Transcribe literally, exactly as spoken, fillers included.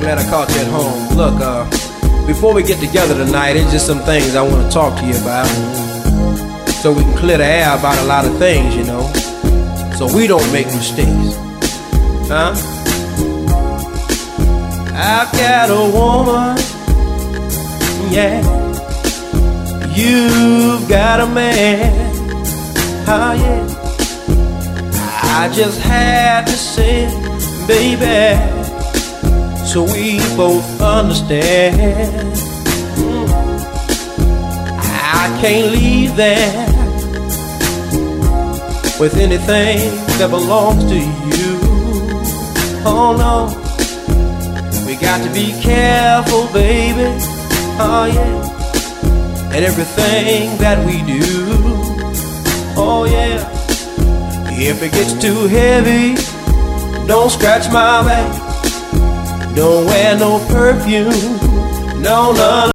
glad I caught you at home. Look, uh, before we get together tonight, there's just some things I want to talk to you about, so we can clear the air about a lot of things, you know, so we don't make mistakes. Huh? I've got a woman, yeah. You've got a man, oh yeah. I just had to say, baby, so we both understand. mm. I can't leave there with anything that belongs to you. Oh no, we got to be careful, baby, oh yeah, and everything that we do. Oh yeah, if it gets too heavy, don't scratch my back. Don't wear no perfume, no none.